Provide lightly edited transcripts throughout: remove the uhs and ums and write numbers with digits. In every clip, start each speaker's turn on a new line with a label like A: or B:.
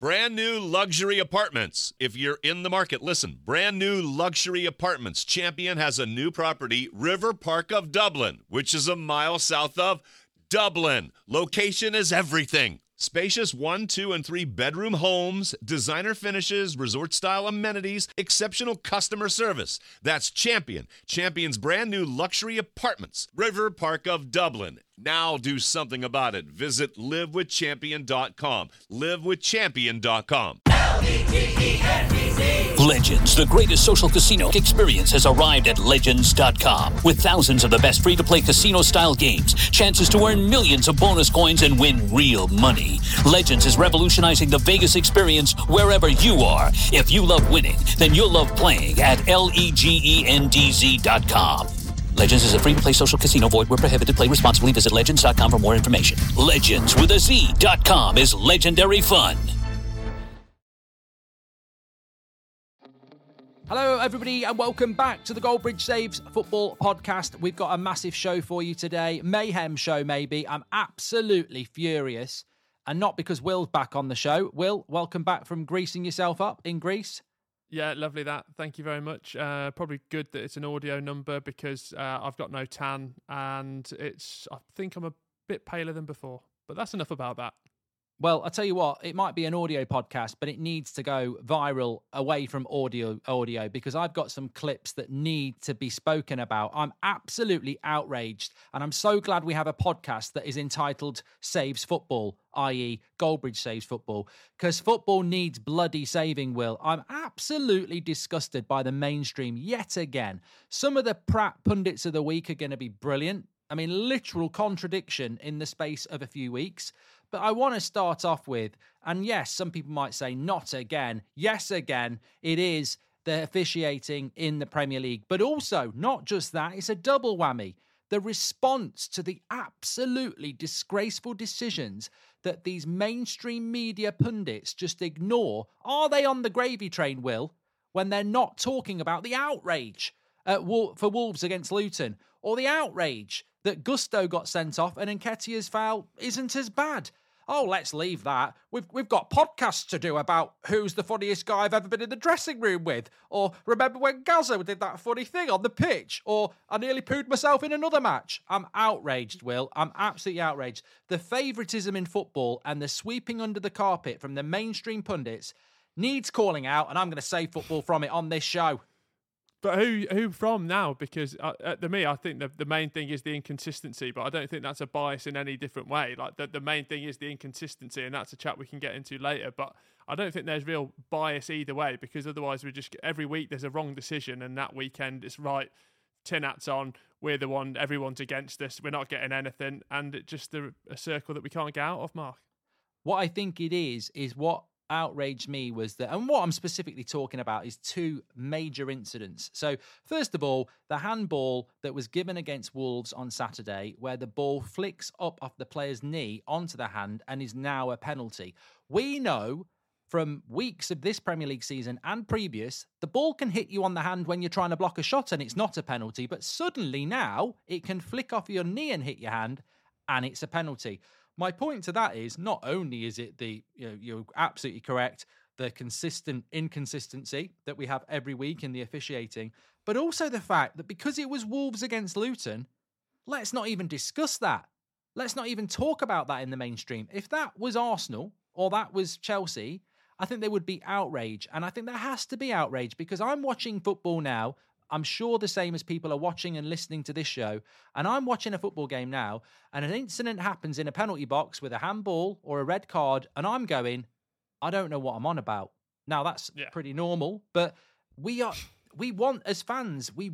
A: Brand new luxury apartments. If you're in the market, listen. Brand new luxury apartments. Champion has a new property, River Park of Dublin, which is a mile south of Dublin. Location is everything. Spacious 1, 2, and 3 bedroom homes, designer finishes, resort-style amenities, exceptional customer service. That's Champion. Champion's brand new luxury apartments. River Park of Dublin. Now do something about it. Visit livewithchampion.com. livewithchampion.com.
B: Legends, the greatest social casino experience, has arrived at Legends.com. With thousands of the best free-to-play casino-style games, chances to earn millions of bonus coins and win real money. Legends is revolutionizing the Vegas experience wherever you are. If you love winning, then you'll love playing at LEGENDZ.com. Legends is a free-to-play social casino. Void where prohibited. Play responsibly. Visit Legends.com for more information. Legends with a Z.com is legendary fun.
C: Hello, everybody, and welcome back to the Goldbridge Saves Football Podcast. We've got a massive show for you today. Mayhem show, maybe. I'm absolutely furious, and not because Will's back on the show. Will, welcome back from greasing yourself up in Greece.
D: Yeah, lovely that. Thank you very much. Probably good that it's an audio number because I've got no tan, and I think I'm a bit paler than before. But that's enough about that.
C: Well, I'll tell you what, it might be an audio podcast, but it needs to go viral away from audio because I've got some clips that need to be spoken about. I'm absolutely outraged, and I'm so glad we have a podcast that is entitled Saves Football, i.e. Goldbridge Saves Football, because football needs bloody saving, Will. I'm absolutely disgusted by the mainstream yet again. Some of the pundits of the week are going to be brilliant. I mean, literal contradiction in the space of a few weeks. But I want to start off with, and yes, some people might say not again. Yes, again, it is the officiating in the Premier League. But also, not just that, it's a double whammy. The response to the absolutely disgraceful decisions that these mainstream media pundits just ignore. Are they on the gravy train, Will, when they're not talking about the outrage for Wolves against Luton, or the outrage that Gusto got sent off and Nketiah's foul isn't as bad? Oh, let's leave that. We've got podcasts to do about who's the funniest guy I've ever been in the dressing room with. Or remember when Gazza did that funny thing on the pitch? Or I nearly pooed myself in another match. I'm outraged, Will. I'm absolutely outraged. The favouritism in football and the sweeping under the carpet from the mainstream pundits needs calling out, and I'm going to save football from it on this show.
D: But who from now? Because to me, I think the main thing is the inconsistency, but I don't think that's a bias in any different way. Like the main thing is the inconsistency, and that's a chat we can get into later. But I don't think there's real bias either way, because otherwise we just every week there's a wrong decision, and that weekend it's right. Tin hats on, we're the one, everyone's against us, we're not getting anything, and it's just a circle that we can't get out of, Mark.
C: What I think it is what outraged me was that, and what I'm specifically talking about is two major incidents. So first of all, the handball that was given against Wolves on Saturday, where the ball flicks up off the player's knee onto the hand and is now a penalty. We know from weeks of this Premier League season and previous, the ball can hit you on the hand when you're trying to block a shot and it's not a penalty, but suddenly now it can flick off your knee and hit your hand and it's a penalty. My point to that is not only is it you're absolutely correct, the consistent inconsistency that we have every week in the officiating, but also the fact that because it was Wolves against Luton, let's not even discuss that. Let's not even talk about that in the mainstream. If that was Arsenal or that was Chelsea, I think there would be outrage. And I think there has to be outrage because I'm watching football now. I'm sure the same as people are watching and listening to this show. And I'm watching a football game now, and an incident happens in a penalty box with a handball or a red card, and I'm going, I don't know what I'm on about. Now, that's pretty normal, but we want, as fans, we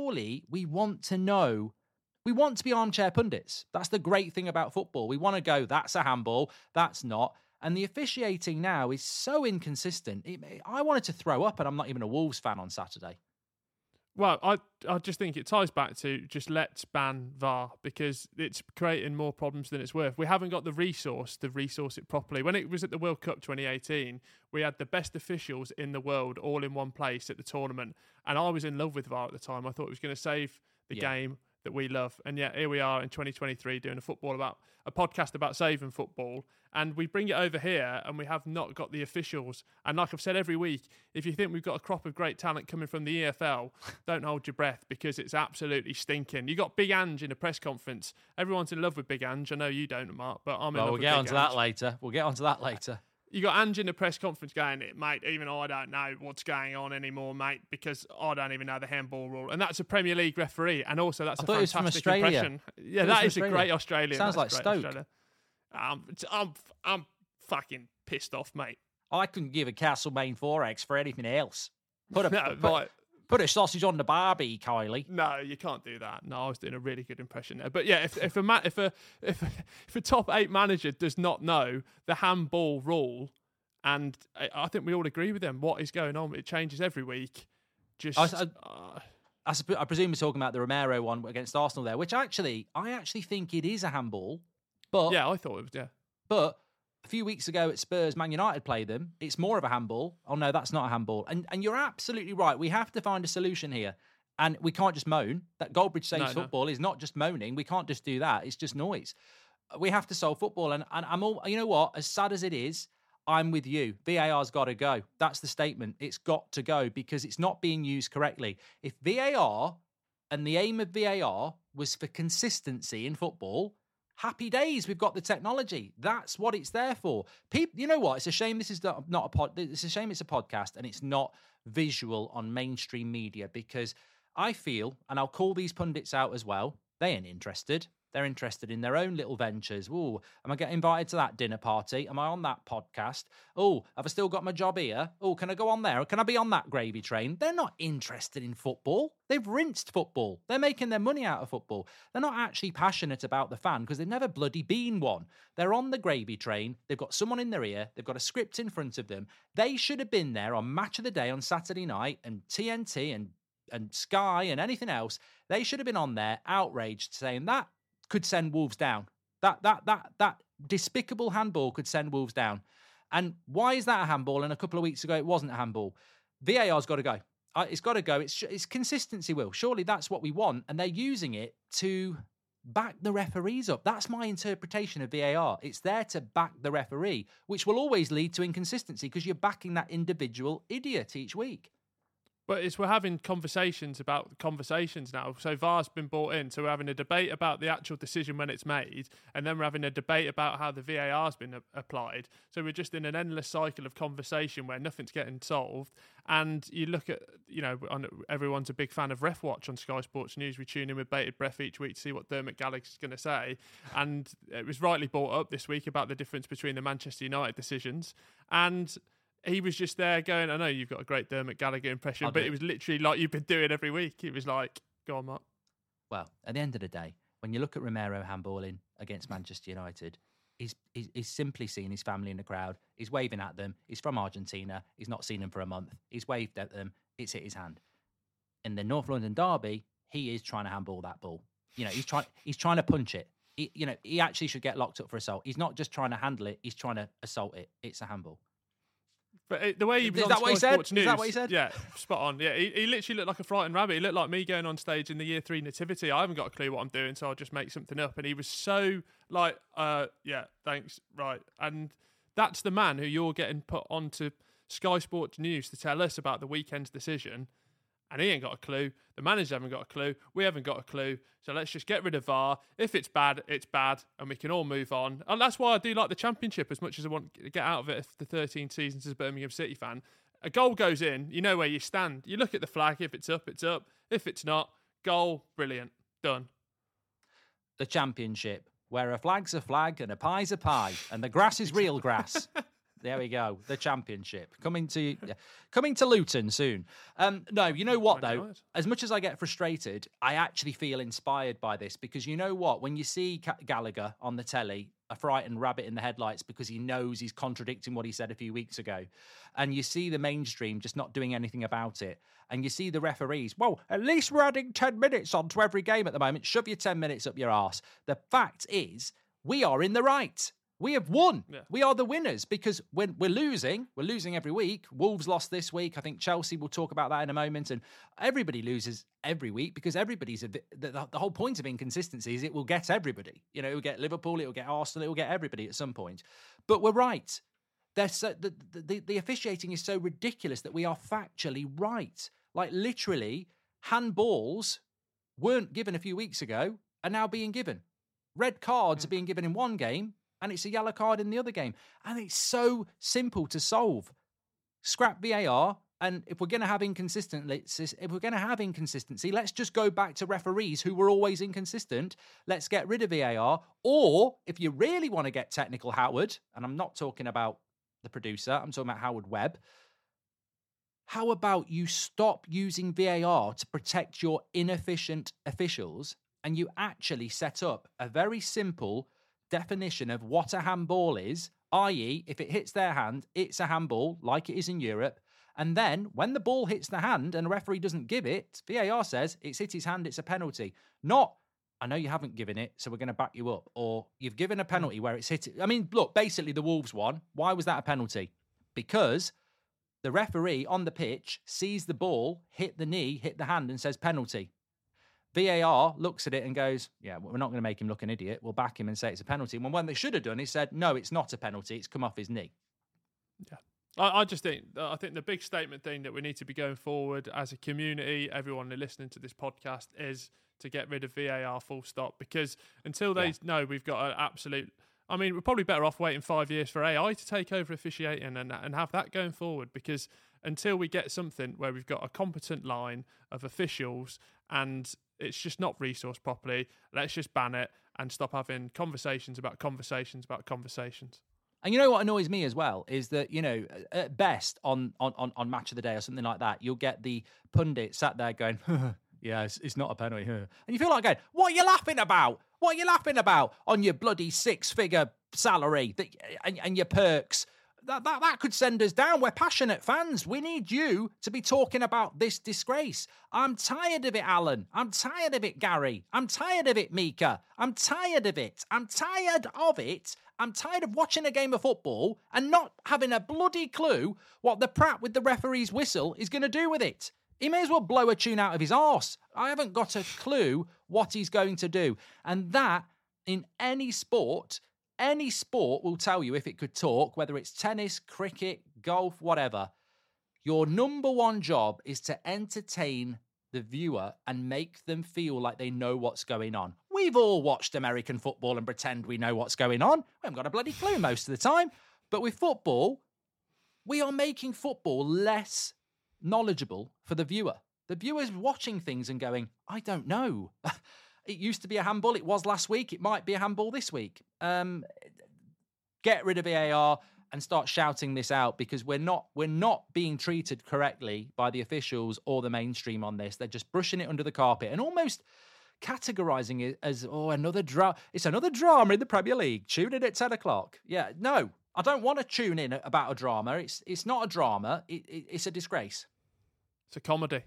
C: want to know. We want to be armchair pundits. That's the great thing about football. We want to go, that's a handball, that's not. And the officiating now is so inconsistent. I wanted to throw up, and I'm not even a Wolves fan on Saturday.
D: Well, I just think it ties back to just let's ban VAR because it's creating more problems than it's worth. We haven't got the resource to resource it properly. When it was at the World Cup 2018, we had the best officials in the world all in one place at the tournament. And I was in love with VAR at the time. I thought it was going to save the game. that we love. And yet here we are in 2023 doing a podcast about saving football, and we bring it over here and we have not got the officials. And like I've said every week, if you think we've got a crop of great talent coming from the EFL, don't hold your breath, because it's absolutely stinking. You got Big Ange in a press conference. Everyone's in love with Big Ange. I know you don't, Mark, but I'm in love with Big Ange.
C: We'll get onto that later.
D: You got Ange in the press conference going, mate, even I don't know what's going on anymore, mate, because I don't even know the handball rule. And that's a Premier League referee. And also that's a fantastic impression. Yeah, that is a great Australian.
C: Sounds like Stoke.
D: I'm fucking pissed off, mate.
C: I couldn't give a Castlemaine 4X for anything else. Put a sausage on the barbie, Kylie.
D: No, you can't do that. No, I was doing a really good impression there. But yeah, if a top 8 manager does not know the handball rule, and I think we all agree with them, what is going on? It changes every week.
C: I presume we're talking about the Romero one against Arsenal there, which I actually think it is a handball. But
D: yeah, I thought it was. Yeah,
C: but a few weeks ago at Spurs, Man United played them. It's more of a handball. Oh, no, that's not a handball. And you're absolutely right. We have to find a solution here. And we can't just moan. That Goldbridge Saves football is not just moaning. We can't just do that. It's just noise. We have to solve football. And I'm all, you know what? As sad as it is, I'm with you. VAR's got to go. That's the statement. It's got to go because it's not being used correctly. If VAR and the aim of VAR was for consistency in football, happy days, we've got the technology. That's what it's there for. People, you know what? It's a shame this is not a pod. It's a shame it's a podcast and it's not visual on mainstream media, because I feel, and I'll call these pundits out as well, they ain't interested. They're interested in their own little ventures. Ooh, am I getting invited to that dinner party? Am I on that podcast? Oh, have I still got my job here? Oh, can I go on there? Can I be on that gravy train? They're not interested in football. They've rinsed football. They're making their money out of football. They're not actually passionate about the fan because they've never bloody been one. They're on the gravy train. They've got someone in their ear. They've got a script in front of them. They should have been there on Match of the Day on Saturday night and TNT and Sky and anything else. They should have been on there outraged, saying that could send Wolves down. That despicable handball could send Wolves down. And why is that a handball? And a couple of weeks ago, it wasn't a handball. VAR's got to go. It's got to go. It's consistency, Will. Surely that's what we want. And they're using it to back the referees up. That's my interpretation of VAR. It's there to back the referee, which will always lead to inconsistency because you're backing that individual idiot each week.
D: But we're having conversations about conversations now. So VAR's been brought in. So we're having a debate about the actual decision when it's made. And then we're having a debate about how the VAR's been applied. So we're just in an endless cycle of conversation where nothing's getting solved. And you look at, everyone's a big fan of Ref Watch on Sky Sports News. We tune in with bated breath each week to see what Dermot Gallagher's going to say. And it was rightly brought up this week about the difference between the Manchester United decisions. And he was just there going, I know you've got a great Dermot Gallagher impression, but it was literally like you've been doing every week. It was like, go on, Mark.
C: Well, at the end of the day, when you look at Romero handballing against Manchester United, he's simply seen his family in the crowd. He's waving at them. He's from Argentina. He's not seen them for a month. He's waved at them. It's hit his hand. In the North London derby, he is trying to handball that ball. He's trying to punch it. He actually should get locked up for assault. He's not just trying to handle it. He's trying to assault it. It's a handball.
D: But the way he was
C: is
D: on
C: that
D: Sky
C: what he said?
D: Sports News,
C: is that what he said?
D: Yeah, spot on. Yeah, he literally looked like a frightened rabbit. He looked like me going on stage in the Year 3 Nativity. I haven't got a clue what I'm doing, so I'll just make something up. And he was so like, yeah, thanks, right. And that's the man who you're getting put onto Sky Sports News to tell us about the weekend's decision. And he ain't got a clue. The managers haven't got a clue. We haven't got a clue. So let's just get rid of VAR. If it's bad, it's bad. And we can all move on. And that's why I do like the Championship as much as I want to get out of it for 13 seasons as a Birmingham City fan. A goal goes in, you know where you stand. You look at the flag. If it's up, it's up. If it's not, goal, brilliant. Done.
C: The Championship, where a flag's a flag and a pie's a pie. And the grass is real grass. There we go. The Championship coming to Luton soon. No, you know what though? As much as I get frustrated, I actually feel inspired by this because you know what? When you see Gallagher on the telly, a frightened rabbit in the headlights because he knows he's contradicting what he said a few weeks ago, and you see the mainstream just not doing anything about it, and you see the referees, well, at least we're adding 10 minutes onto every game at the moment. Shove your 10 minutes up your arse. The fact is, we are in the right. We have won.
D: Yeah.
C: We are the winners because when we're losing every week. Wolves lost this week. I think Chelsea, we'll talk about that in a moment. And everybody loses every week because everybody's the whole point of inconsistency is it will get everybody. You know, it will get Liverpool, it will get Arsenal, it will get everybody at some point. But we're right. The officiating is so ridiculous that we are factually right. Like literally, handballs weren't given a few weeks ago are now being given. Red cards are being given in one game, and it's a yellow card in the other game. And it's so simple to solve. Scrap VAR, and if we're going to have inconsistency, let's just go back to referees who were always inconsistent. Let's get rid of VAR. Or, if you really want to get technical, Howard, and I'm not talking about the producer, I'm talking about Howard Webb, how about you stop using VAR to protect your inefficient officials and you actually set up a very simple definition of what a handball is, i.e., if it hits their hand, it's a handball, like it is in Europe. And then when the ball hits the hand and a referee doesn't give it, VAR says it's hit his hand, it's a penalty. Not, I know you haven't given it, so we're going to back you up. Or you've given a penalty where it's hit. I mean, look, basically the Wolves won. Why was that a penalty? Because the referee on the pitch sees the ball, hit the knee, hit the hand, and says penalty. VAR looks at it and goes, yeah, we're not going to make him look an idiot. We'll back him and say it's a penalty. When what they should have done is said, no, it's not a penalty. It's come off his knee.
D: Yeah. I think the big statement thing that we need to be going forward as a community, everyone listening to this podcast, is to get rid of VAR full stop. Because until they know we've got an absolute... I mean, we're probably better off waiting 5 years for AI to take over officiating and have that going forward, because until we get something where we've got a competent line of officials and it's just not resourced properly, let's just ban it and stop having conversations about conversations about conversations.
C: And you know what annoys me as well is that, you know, at best on Match of the Day or something like that, you'll get the pundit sat there going, yeah, it's not a penalty. And you feel like going, what are you laughing about? What are you laughing about on your bloody 6-figure salary and your perks? That could send us down. We're passionate fans. We need you to be talking about this disgrace. I'm tired of it, Alan. I'm tired of it, Gary. I'm tired of it, Mika. I'm tired of it. I'm tired of it. I'm tired of watching a game of football and not having a bloody clue what the prat with the referee's whistle is going to do with it. He may as well blow a tune out of his arse. I haven't got a clue what he's going to do. And that, in any sport will tell you, if it could talk, whether it's tennis, cricket, golf, whatever, your number one job is to entertain the viewer and make them feel like they know what's going on. We've all watched American football and pretend we know what's going on. We haven't got a bloody clue most of the time. But with football, we are making football less knowledgeable for the viewer. The viewer's watching things and going, I don't know. It used to be a handball. It was last week. It might be a handball this week. Get rid of VAR and start shouting this out, because we're not being treated correctly by the officials or the mainstream on this. They're just brushing it under the carpet and almost categorising it as, another drama. It's another drama in the Premier League. Tune in at 10 o'clock. Yeah, no, I don't want to tune in about a drama. It's not a drama. It's a disgrace.
D: It's a comedy.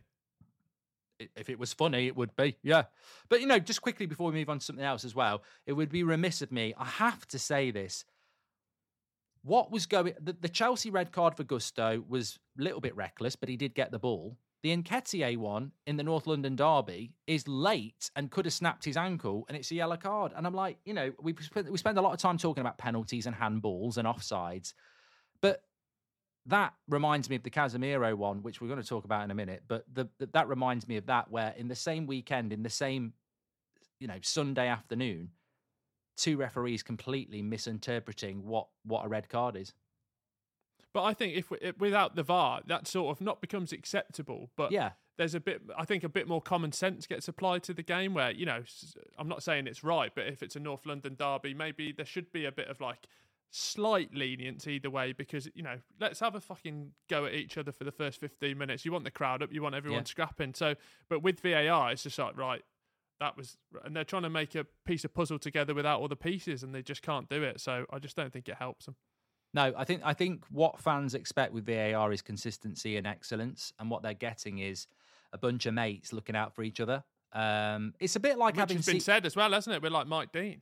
C: If it was funny, it would be, yeah. But, you know, just quickly before we move on to something else as well, it would be remiss of me, I have to say this. What was going... The Chelsea red card for Gusto was a little bit reckless, but he did get the ball. The Nketiah one in the North London derby is late and could have snapped his ankle, and it's a yellow card. And I'm like, you know, we spend a lot of time talking about penalties and handballs and offsides, but that reminds me of the Casemiro one, which we're going to talk about in a minute. But that reminds me of that, where in the same weekend, in the same, you know, Sunday afternoon, two referees completely misinterpreting what a red card is.
D: But I think if without the VAR, that sort of not becomes acceptable. But yeah, there's a bit more common sense gets applied to the game, where, you know, I'm not saying it's right, but if it's a North London derby, maybe there should be a bit of like slight lenience either way, because, you know, let's have a fucking go at each other for the first 15 minutes. You want the crowd up, you want everyone scrapping. So, but with VAR, it's just like, right, that was, and they're trying to make a piece of puzzle together without all the pieces, and they just can't do it. So I just don't think it helps them.
C: No, I think what fans expect with VAR is consistency and excellence, and what they're getting is a bunch of mates looking out for each other. It's a bit like
D: Which has been said as well, hasn't it? We're like Mike Dean.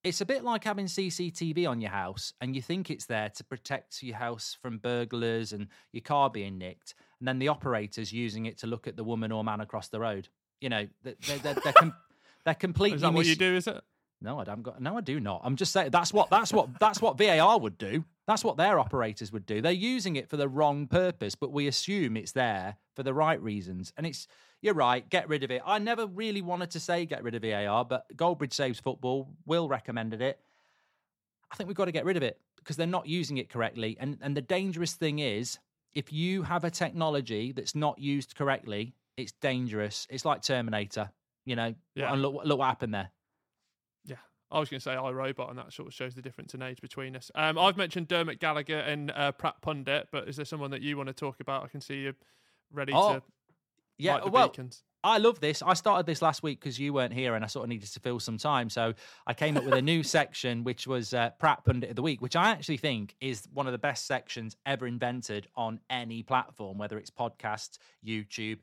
C: It's a bit like having CCTV on your house and you think it's there to protect your house from burglars and your car being nicked, and then the operator's using it to look at the woman or man across the road. You know, they're completely.
D: Is that what you do? Is it?
C: No, I do not. I'm just saying that's what VAR would do. That's what their operators would do. They're using it for the wrong purpose, but we assume it's there for the right reasons. And you're right, get rid of it. I never really wanted to say get rid of VAR, but Goldbridge Saves Football, Will recommended it. I think we've got to get rid of it because they're not using it correctly. And the dangerous thing is, if you have a technology that's not used correctly, it's dangerous. It's like Terminator, you know. Yeah. And look what happened there.
D: Yeah, I was going to say iRobot, and that sort of shows the difference in age between us. I've mentioned Dermot Gallagher and Pratt Pundit, but is there someone that you want to talk about? I can see you ready to light the beacons.
C: I love this. I started this last week because you weren't here and I sort of needed to fill some time. So I came up with a new section, which was Pratt Pundit of the Week, which I actually think is one of the best sections ever invented on any platform, whether it's podcasts, YouTube,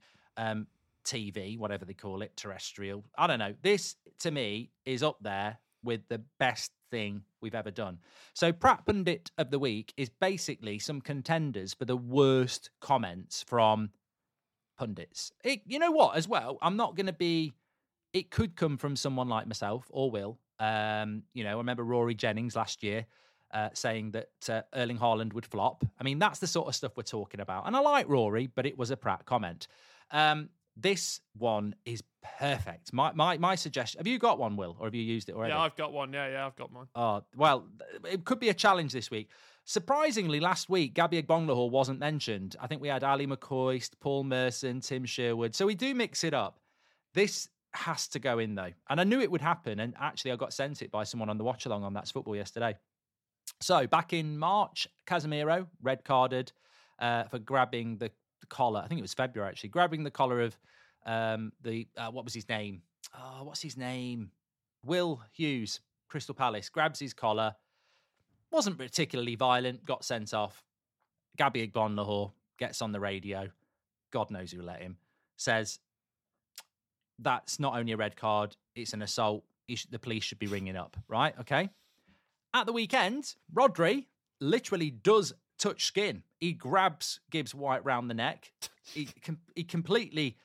C: TV, whatever they call it, terrestrial. I don't know. This, to me, is up there with the best thing we've ever done. So Pratt Pundit of the Week is basically some contenders for the worst comments from pundits. You know what, as well, I'm not going to be... It could come from someone like myself or Will. I remember Rory Jennings last year saying that Erling Haaland would flop. I mean, that's the sort of stuff we're talking about. And I like Rory, but it was a Pratt comment. This one is perfect. My suggestion. Have you got one, Will, or have you used it already?
D: Yeah, I've got one. Yeah, I've got one.
C: Oh, well, it could be a challenge this week. Surprisingly, last week, Gabby Agbonlahor wasn't mentioned. I think we had Ali McCoist, Paul Merson, Tim Sherwood. So we do mix it up. This has to go in, though. And I knew it would happen. And actually, I got sent it by someone on the watch-along on That's Football yesterday. So back in March, Casemiro, red-carded for grabbing the collar. I think it was February, actually. Grabbing the collar of what was his name? Oh, what's his name? Will Hughes, Crystal Palace. Grabs his collar. Wasn't particularly violent. Got sent off. Gabby Agbonlahor gets on the radio. God knows who let him. Says, that's not only a red card, it's an assault. The police should be ringing up. Right? Okay. At the weekend, Rodri literally does touch skin. He grabs Gibbs White round the neck. He completely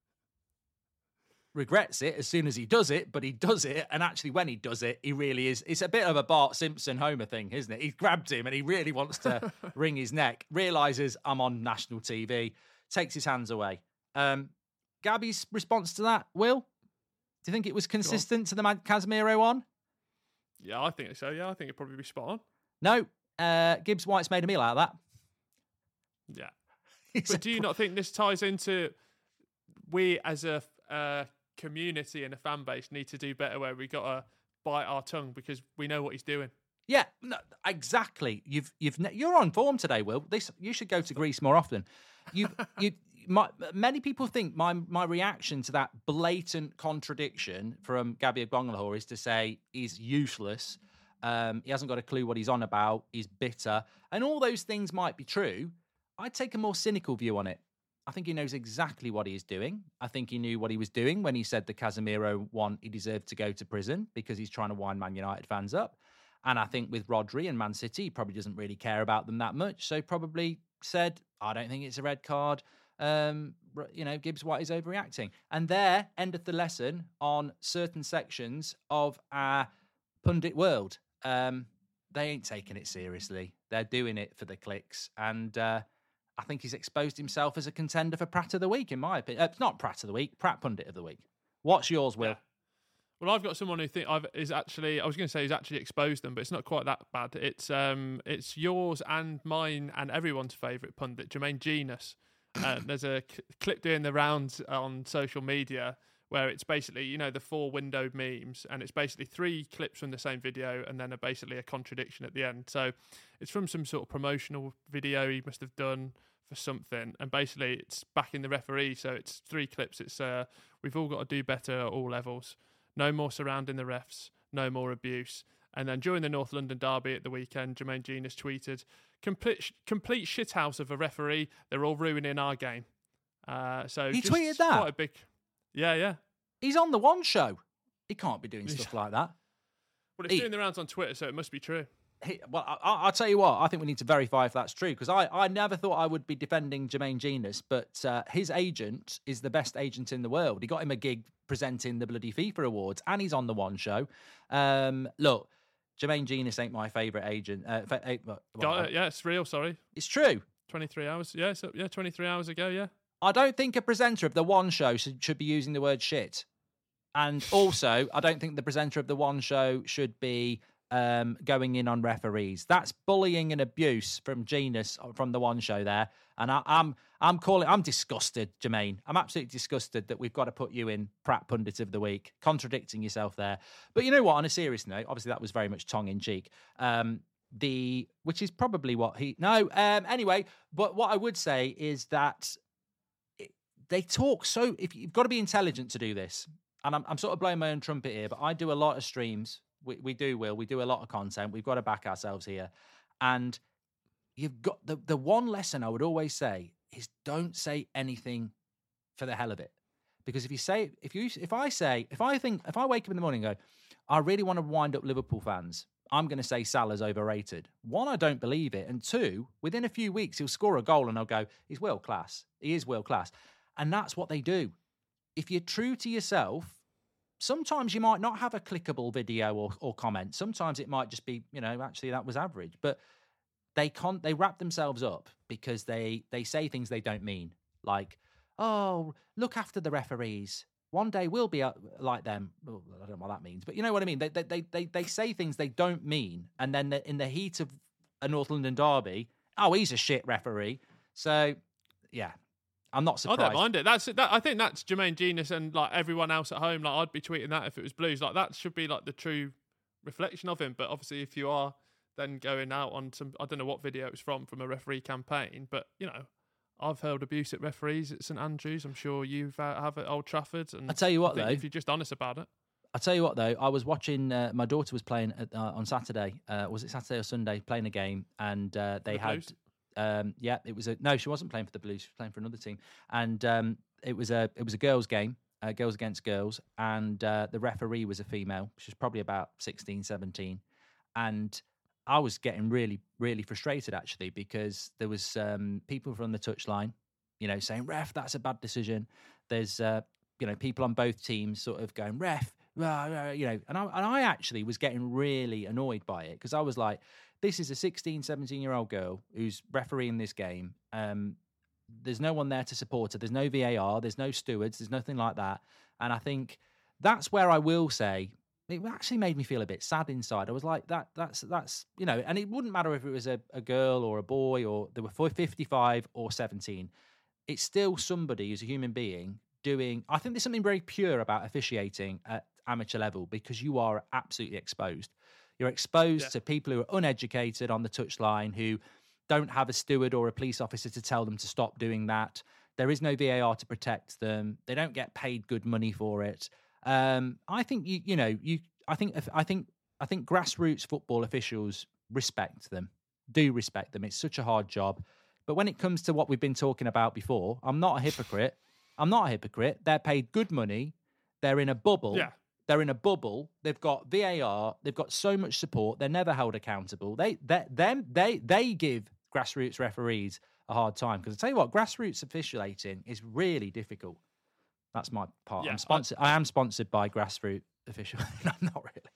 C: regrets it as soon as he does it, but he does it. And actually, when he does it, he really is. It's a bit of a Bart Simpson Homer thing, isn't it? He grabbed him and he really wants to wring his neck. Realizes I'm on national TV. Takes his hands away. Gabby's response to that, Will? Do you think it was consistent to the Casemiro one?
D: Yeah, I think so. Yeah, I think it'd probably be spot on.
C: No, Gibbs White's made a meal out of that.
D: Yeah. But do you not think this ties into we as a community and a fan base need to do better, where we got to bite our tongue because we know what he's doing?
C: Yeah, no, exactly. You're on form today, Will. You should go to Greece more often. Many people think my reaction to that blatant contradiction from Gabby Agbonlahor is to say he's useless. He hasn't got a clue what he's on about. He's bitter. And all those things might be true. I'd take a more cynical view on it. I think he knows exactly what he is doing. I think he knew what he was doing when he said the Casemiro one, he deserved to go to prison because he's trying to wind Man United fans up. And I think with Rodri and Man City, he probably doesn't really care about them that much. So probably said, I don't think it's a red card. Gibbs White is overreacting. And there ended the lesson on certain sections of our pundit world. They ain't taking it seriously. They're doing it for the clicks. And I think he's exposed himself as a contender for Pratt of the Week, in my opinion. Not Pratt of the Week, Pratt Pundit of the Week. What's yours, Will?
D: Yeah. Well, I've got someone who he's actually exposed them, but it's not quite that bad. It's yours and mine and everyone's favourite pundit, Jermaine Genius. There's a clip doing the rounds on social media where it's basically, the 4 windowed memes, and it's basically 3 clips from the same video and then basically a contradiction at the end. So it's from some sort of promotional video he must have done for something, and basically it's backing the referee. So it's 3 clips. It's we've all got to do better at all levels. No more surrounding the refs. No more abuse. And then during the North London derby at the weekend, Jermaine Genius tweeted, complete shithouse of a referee. They're all ruining our game. So
C: he tweeted that?
D: Quite a big... Yeah.
C: He's on the One Show. He can't be doing stuff like that.
D: Well, it's doing the rounds on Twitter, so it must be true.
C: Well, I'll tell you what, I think we need to verify if that's true, because I never thought I would be defending Jermaine Genius, but his agent is the best agent in the world. He got him a gig presenting the bloody FIFA Awards, and he's on the One Show. Look, Jermaine Genius ain't my favourite agent.
D: Got it, yeah, it's real, sorry.
C: It's true.
D: 23 hours, yeah, 23 hours ago, yeah.
C: I don't think a presenter of the One Show should be using the word shit. And also, I don't think the presenter of the One Show should be going in on referees. That's bullying and abuse from Genius from the One Show there. And I'm disgusted, Jermaine. I'm absolutely disgusted that we've got to put you in Pratt Pundit of the Week, contradicting yourself there. But you know what? On a serious note, obviously that was very much tongue in cheek. Which is probably what anyway, but what I would say is that they talk so, if you've got to be intelligent to do this, and I'm sort of blowing my own trumpet here, but I do a lot of streams. We do a lot of content. We've got to back ourselves here. And you've got the one lesson I would always say is don't say anything for the hell of it. Because if I wake up in the morning and go, I really want to wind up Liverpool fans, I'm going to say Salah's overrated. One, I don't believe it. And two, within a few weeks, he'll score a goal and I'll go, he's world class. He is world class. And that's what they do. If you're true to yourself, sometimes you might not have a clickable video or comment. Sometimes it might just be, actually that was average. But they wrap themselves up because they say things they don't mean. Like, oh, look after the referees. One day we'll be like them. Oh, I don't know what that means, but you know what I mean? They say things they don't mean. And then in the heat of a North London derby, oh, he's a shit referee. So, yeah. I'm not surprised.
D: I don't mind it. I think that's Jermaine Genius and like everyone else at home. Like I'd be tweeting that if it was Blues. Like that should be like the true reflection of him. But obviously, if you are then going out on some, I don't know what video it's from a referee campaign. But I've heard abuse at referees at St Andrews. I'm sure you've have at Old Trafford. And
C: I tell you what, though,
D: if you're just honest about it.
C: I tell you what, though, I was watching. My daughter was playing on Saturday. Was it Saturday or Sunday? Playing a game, and they had. Blues? It was no, she wasn't playing for the Blues. She was playing for another team, and it was a girls' game, girls against girls, and the referee was a female. She was probably about 16, 17, and I was getting really, really frustrated actually because there was people from the touchline, saying, "Ref, that's a bad decision." There's people on both teams sort of going, "Ref," and I actually was getting really annoyed by it because I was like, this is a 16, 17-year-old girl who's refereeing this game. There's no one there to support her. There's no VAR. There's no stewards. There's nothing like that. And I think that's where I will say it actually made me feel a bit sad inside. I was like, that's and it wouldn't matter if it was a girl or a boy or they were 55 or 17. It's still somebody who's a human being doing. I think there's something very pure about officiating at amateur level because you are absolutely exposed. You're exposed to people who are uneducated on the touchline, who don't have a steward or a police officer to tell them to stop doing that. There is no VAR to protect them. They don't get paid good money for it. I think I think grassroots football officials respect them. Do respect them. It's such a hard job. But when it comes to what we've been talking about before, I'm not a hypocrite. They're paid good money. They're in a bubble. Yeah. They're in a bubble. They've got VAR. They've got so much support. They're never held accountable. They give grassroots referees a hard time because I tell you what, grassroots officiating is really difficult. That's my part. Yeah, I am sponsored by grassroots official. I'm not really.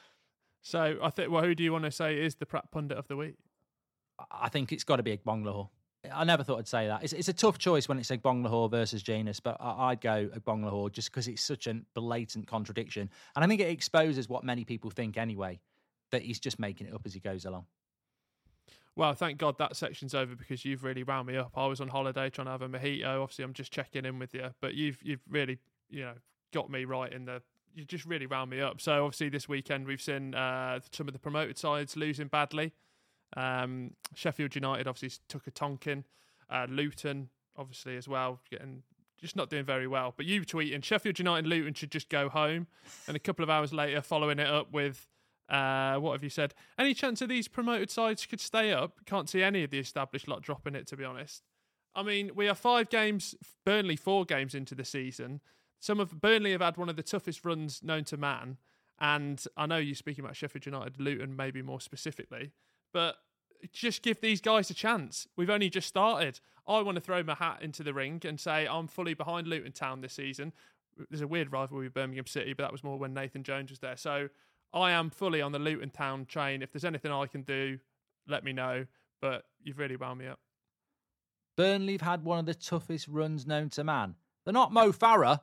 D: So I think, who do you want to say is the Pratt Pundit of the Week?
C: I think it's got to be Agbonlahor. I never thought I'd say that. It's a tough choice when it's Agbonlahor versus Genius, but I'd go Agbonlahor just because it's such a blatant contradiction. And I think it exposes what many people think anyway, that he's just making it up as he goes along.
D: Well, thank God that section's over because you've really wound me up. I was on holiday trying to have a mojito. Obviously, I'm just checking in with you, but you've really, got me right in the... You just really wound me up. So obviously this weekend we've seen some of the promoted sides losing badly. Sheffield United obviously took a tonking. Luton obviously as well, just not doing very well. But you tweeting Sheffield United and Luton should just go home, and a couple of hours later following it up with what have you said? Any chance of these promoted sides could stay up? Can't see any of the established lot dropping it, to be honest. I mean, we are 5 games, Burnley 4 games into the season. Burnley have had one of the toughest runs known to man. And I know you're speaking about Sheffield United, Luton maybe more specifically, but just give these guys a chance. We've only just started. I want to throw my hat into the ring and say I'm fully behind Luton Town this season. There's a weird rivalry with Birmingham City, but that was more when Nathan Jones was there. So I am fully on the Luton Town train. If there's anything I can do, let me know. But you've really wound me up.
C: Burnley have had one of the toughest runs known to man. They're not Mo Farah.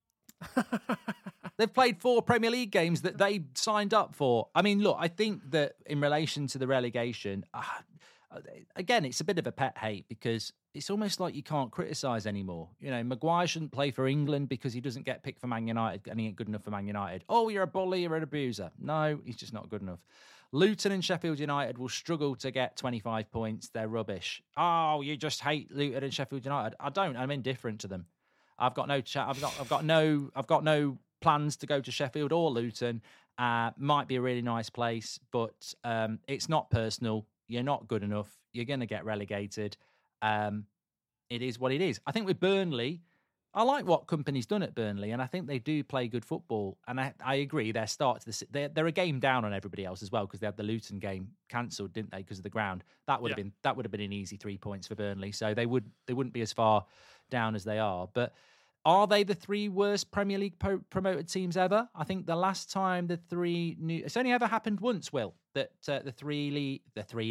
C: They've played 4 Premier League games that they signed up for. I mean, look, I think that in relation to the relegation, again, it's a bit of a pet hate because it's almost like you can't criticise anymore. You know, Maguire shouldn't play for England because he doesn't get picked for Man United and he ain't good enough for Man United. Oh, you're a bully, you're an abuser. No, he's just not good enough. Luton and Sheffield United will struggle to get 25 points. They're rubbish. Oh, you just hate Luton and Sheffield United. I don't. I'm indifferent to them. I've got no chat. I've got no plans to go to Sheffield or Luton. Might be a really nice place, but it's not personal. You're not good enough. You're going to get relegated. It is what it is. I think with Burnley, I like what Company's done at Burnley, and I think they do play good football. And I agree, their start to they're a game down on everybody else as well because they had the Luton game cancelled, didn't they? Because of the ground. That would have been an easy 3 points for Burnley. So they wouldn't be as far down as they are. But are they the 3 worst Premier League promoted teams ever? I think the last time it's only ever happened once, Will, that the three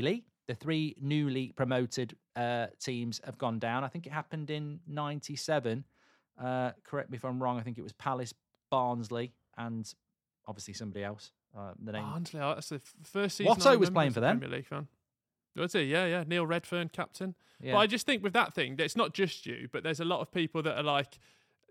C: newly promoted teams have gone down. I think it happened in '97. Correct me if I'm wrong. I think it was Palace, Barnsley, and obviously somebody else. The name
D: Barnsley. That's the first season.
C: Watto was playing for them.
D: Premier League fan. Was he? Yeah. Neil Redfern, captain.
C: Yeah.
D: But I just think with that thing, it's not just you, but there's a lot of people that are like.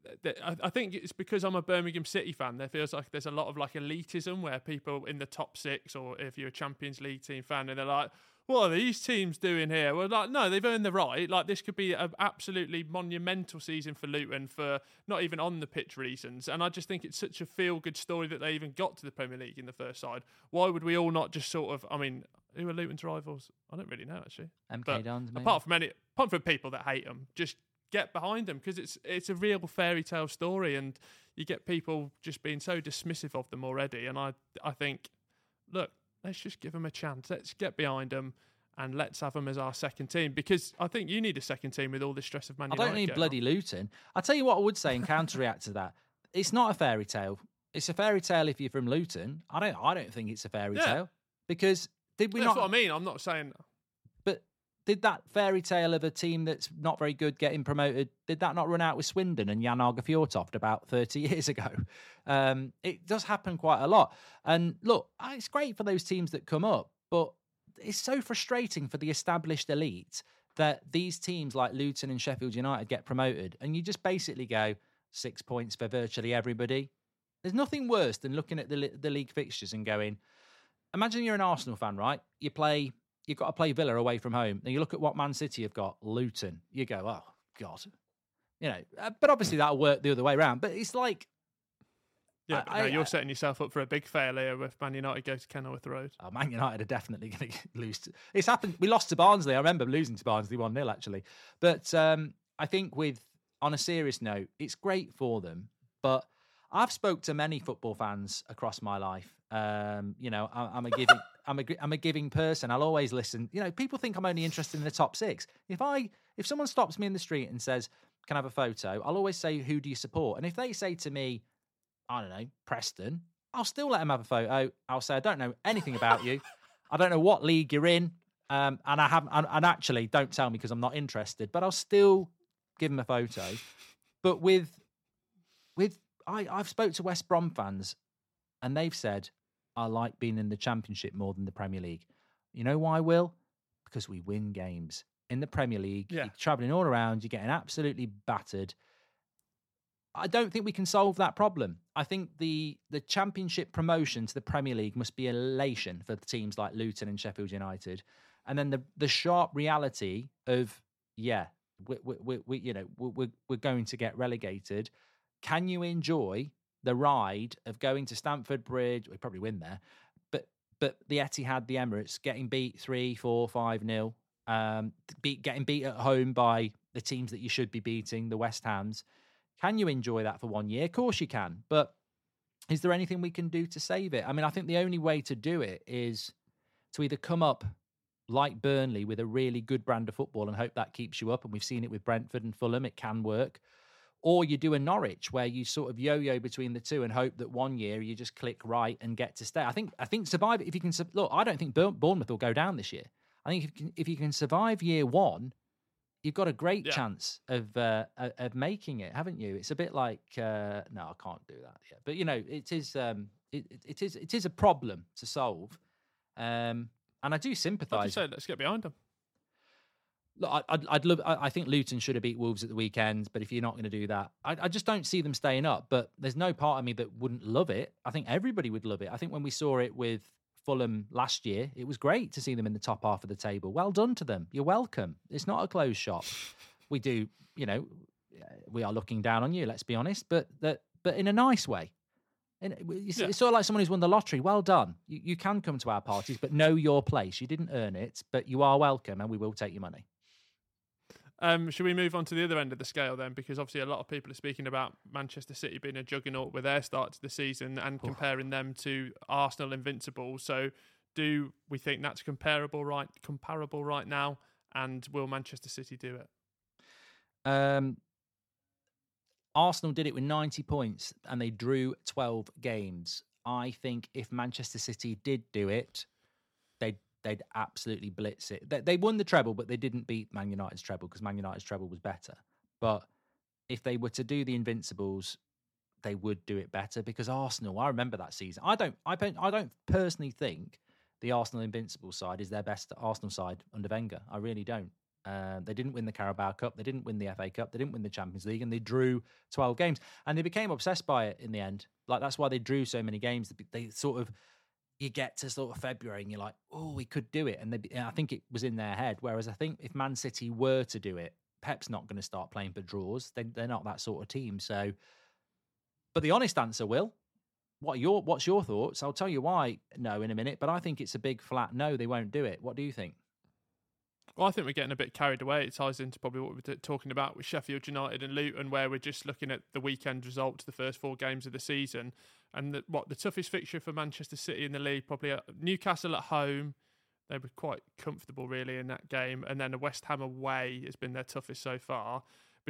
D: I think it's because I'm a Birmingham City fan. There feels like there's a lot of like elitism where people in the top 6, or if you're a Champions League team fan, and they're like, what are these teams doing here? Well, like, no, they've earned the right. Like, this could be an absolutely monumental season for Luton for not even on the pitch reasons. And I just think it's such a feel-good story that they even got to the Premier League in the first side. Why would we all not just sort of, I mean, who are Luton's rivals? I don't really know, actually.
C: MK Dons, maybe?
D: Apart from people that hate them, just get behind them because it's a real fairy tale story, and you get people just being so dismissive of them already. And I think, look, let's just give them a chance. Let's get behind them and let's have them as our second team, because I think you need a second team with all the stress of Man United.
C: I don't need bloody Luton. I'll tell you what I would say in counter-react to that. It's not a fairy tale. It's a fairy tale if you're from Luton. I don't think it's a fairy tale because did we not?
D: That's what I mean. I'm not saying.
C: But did that fairy tale of a team that's not very good getting promoted, did that not run out with Swindon and Jan Åge Fjørtoft about 30 years ago? It does happen quite a lot. And look, it's great for those teams that come up, but it's so frustrating for the established elite that these teams like Luton and Sheffield United get promoted and you just basically go 6 points for virtually everybody. There's nothing worse than looking at the league fixtures and going, imagine you're an Arsenal fan, right? You've got to play Villa away from home. And you look at what Man City have got, Luton. You go, oh, God. You know, but obviously that'll work the other way around. But it's like...
D: Yeah, but you're setting yourself up for a big failure if Man United go to Kenilworth Road.
C: Oh, Man United are definitely going to lose. It's happened. We lost to Barnsley. I remember losing to Barnsley 1-0, actually. But I think on a serious note, it's great for them. But I've spoke to many football fans across my life. You know, I'm a giving person. I'll always listen. You know, people think I'm only interested in the top 6. If someone stops me in the street and says, "Can I have a photo?" I'll always say, "Who do you support?" And if they say to me, I don't know, Preston, I'll still let them have a photo. I'll say, I don't know anything about you. I don't know what league you're in. And I haven't, and actually don't tell me because I'm not interested, but I'll still give them a photo. But I've spoke to West Brom fans and they've said, I like being in the Championship more than the Premier League. You know why, Will? Because we win games. In the Premier League, you're travelling all around, you're getting absolutely battered. I don't think we can solve that problem. I think the Championship promotion to the Premier League must be elation for teams like Luton and Sheffield United, and then the sharp reality of we're going to get relegated. Can you enjoy the ride of going to Stamford Bridge? We probably win there, but the Etihad, the Emirates, getting beat 3-4, 5-0, getting beat at home by the teams that you should be beating, the West Hams. Can you enjoy that for 1 year? Of course you can. But Is there anything we can do to save it? I mean, I think the only way to do it is to either come up like Burnley with a really good brand of football and hope that keeps you up. And we've seen it with Brentford and Fulham. It can work. Or you do a Norwich where you sort of yo-yo between the two and hope that one year you just click right and get to stay. I think survive if you can. Look, I don't think Bournemouth will go down this year. I think if you can survive year one, you've got a great chance of making it, haven't you? It's a bit like no, I can't do that yet. But it is a problem to solve, and I do sympathise.
D: Like you say, let's get behind them.
C: Look, I'd love. I think Luton should have beat Wolves at the weekend, but if you're not going to do that, I just don't see them staying up. But there's no part of me that wouldn't love it. I think everybody would love it. I think when we saw it with Fulham last year, it was great to see them in the top half of the table. Well done to them. You're welcome. It's not a closed shop. We do, we are looking down on you. Let's be honest, but in a nice way. It's sort of like someone who's won the lottery. Well done. You can come to our parties, but know your place. You didn't earn it, but you are welcome, and we will take your money.
D: Should we move on to the other end of the scale then? Because obviously a lot of people are speaking about Manchester City being a juggernaut with their start to the season and comparing them to Arsenal Invincibles. So do we think that's comparable right now? And will Manchester City do it?
C: Arsenal did it with 90 points and they drew 12 games. I think if Manchester City did do it, they'd absolutely blitz it. They won the treble, but they didn't beat Man United's treble because Man United's treble was better. But if they were to do the Invincibles, they would do it better because Arsenal, I remember that season. I don't personally think the Arsenal Invincible side is their best Arsenal side under Wenger. I really don't. They didn't win the Carabao Cup. They didn't win the FA Cup. They didn't win the Champions League, and they drew 12 games. And they became obsessed by it in the end. Like, that's why they drew so many games. They sort of, you get to sort of February and you're like, oh, we could do it. And I think it was in their head. Whereas I think if Man City were to do it, Pep's not going to start playing for draws. They're not that sort of team. So, but the honest answer, Will, what's your thoughts? I'll tell you why no in a minute, but I think it's a big flat no, they won't do it. What do you think?
D: Well, I think we're getting a bit carried away. It ties into probably what we're talking about with Sheffield United and Luton, where we're just looking at the weekend results, the first 4 games of the season. And the toughest fixture for Manchester City in the league, probably Newcastle at home. They were quite comfortable, really, in that game. And then the West Ham away has been their toughest so far.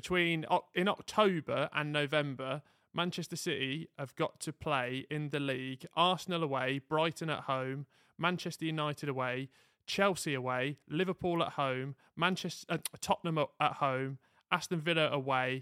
D: In October and November, Manchester City have got to play in the league Arsenal away, Brighton at home, Manchester United away, Chelsea away, Liverpool at home, Tottenham at home, Aston Villa away,